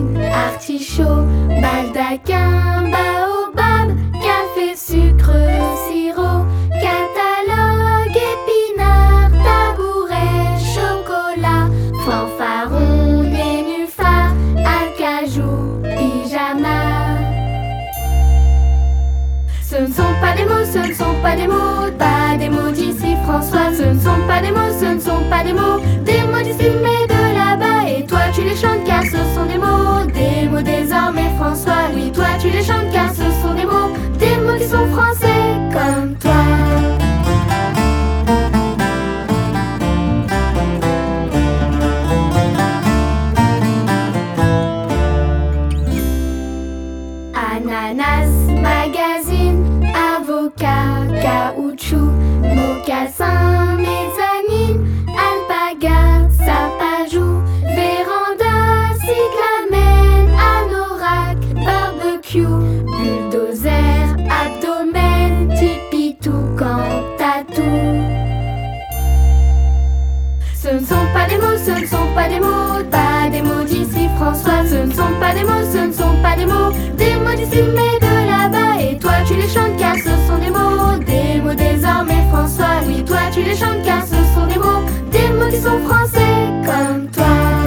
artichaut, baldaquin, baobab, café, sucre, sirop, catalogue, épinard, tabouret, chocolat, fanfaron, nénuphar, acajou, pyjama. Ce ne sont pas des mots, ce ne sont pas des mots, pas des mots d'ici François. Ce ne sont pas des mots, ce ne sont pas des mots d'ici mais de là-bas. Et toi tu les chantes car ce sont des mots désormais François. Oui, toi tu les chantes car ce sont des mots qui sont français comme toi. Ananas, magazine, avocat, caoutchouc, mocassin, mezzanine, alpaga, sapajou, véranda, cyclamen, anorak, barbecue, bulldozer, abdomen, tipi-tout, cantatou. Ce ne sont pas des mots, ce ne sont pas des mots, pas des mots d'ici François. Ce ne sont pas des mots, ce ne sont pas des mots d'ici mais de là-bas. Et toi tu les chantes car ce sont des mots désormais François. Oui, toi tu les chantes car ce sont des mots qui sont français comme toi.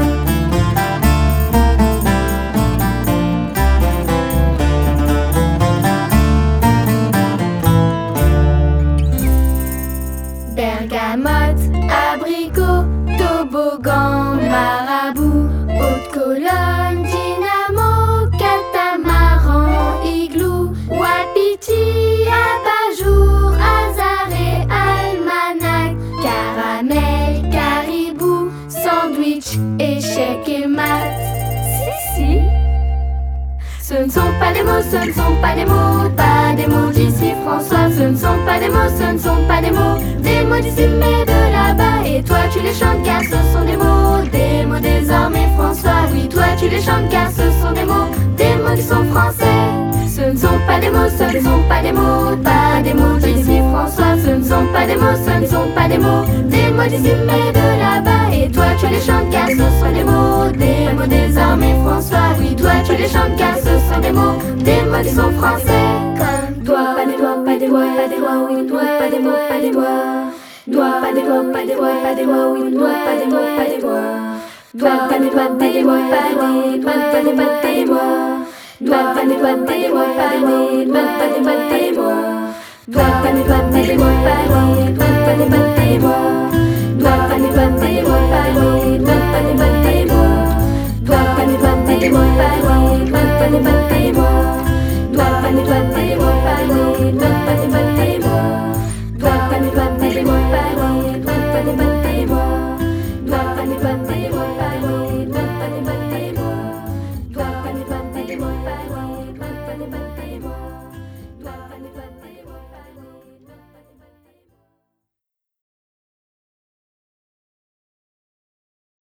Bergamote, abricot, toboggan, marabout, haute-colonne, dynamo, catamaran, igloo, wapiti, abat-jour, azaré, almanach, caramel, caribou, sandwich, échec et maths. Si. Ce ne sont pas des mots, ce ne sont pas des mots, pas des mots d'ici François. Ce ne sont pas des mots, ce ne sont pas des mots d'ici mais de là-bas. Et toi tu les chantes car ce sont des mots désormais François. Oui, toi tu les chantes car ce sont des mots qui sont français. Ce ne sont pas des mots, ce ne sont pas des mots, pas des mots d'ici François. Ce ne sont pas des mots, ce ne sont pas des mots d'ici mais de là-bas. Et toi tu les chantes car ce sont des mots désormais François. Oui, toi tu les chantes car ce sont des mots qui sont français comme toi. Pas des doigts, pas des doigts, pas des doigts, oui, doigts, pas des mots, pas des doigts. Doigts, pas des doigts, pas des doigts, pas des doigts, oui, doigts, pas des mots, pas des doigts. Doigts, pas des doigts, pas des doigts, pas des doigts, pas des doigts, pas des doigts. Doigts, pas des doigts, pas des doigts, pas des doigts, pas des doigts, pas des doigts. Doigts, pas des doigts, pas des doigts, pas des doigts, pas des doigts, pas des doigts. Doigts, pas des doigts, pas des doigts, pas des doigts, pas des doigts, pas des doigts. Doigts, pas des doigts, pas des doigts, pas des doigts, pas des doigts, pas des doigts. Doigts, pas des doigts, pas des doigts, pas des doigts, pas des doigts, pas des doigts. Doigts, pas des doigts, pas des doigts, pas